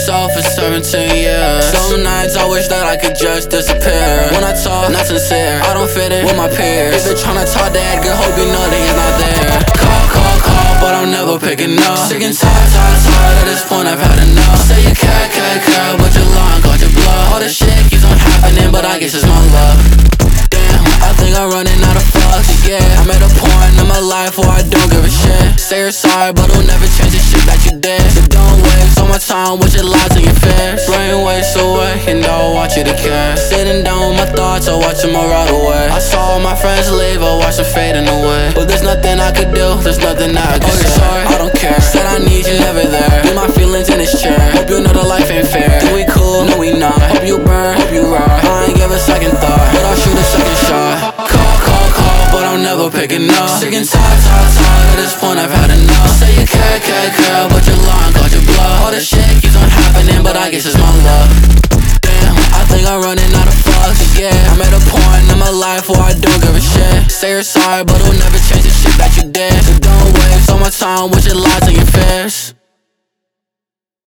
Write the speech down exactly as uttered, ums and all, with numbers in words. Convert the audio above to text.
myself for seventeen years. Some nights I wish that I could just disappear. When I talk, not sincere, I don't fit in with my peers. If they're tryna talk to Edgar, hope you know that he's not there. Call, call, call, but I'm never picking up. Sick and tired, tired, tired, at this point I've had enough. Say you care, care, care, but you're lying, cause you're bluff. All this shit keeps on happening, but I guess it's my luck. Damn, I think I'm running out of fucks, yeah. I'm at a point in my life where I don't give a shit. Say you're sorry, but it'll never change the shit that you did. So don't waste all my time with your lies and your fears. Brain waste away, and I don't want you to care. Sitting down with my thoughts, I watch them all ride away. I saw all my friends leave, I watch them fading away. But there's nothing I could do, there's nothing that I can say. Sorry, I don't care, said I need you, never there. Leave my feelings in this chair, hope you know the life ain't fair. Do we cool? No we not. Hope you burn, hope you ride. I ain't give a second thought, but I'll shoot a second shot. Call, call, call, but I'm never picking up. Sick and tired, tired, tired, at this point I've had enough. Say you care, care, care, but you're lying, cause you're bluff. All this shit keeps on happening, but I guess it's my luck. Damn, I think I'm running out of fucks, yeah. I'm at a point in my life where I don't give a shit. Say you're sorry, but it'll never change the shit that you did. So don't waste all my time with your lies and your fears.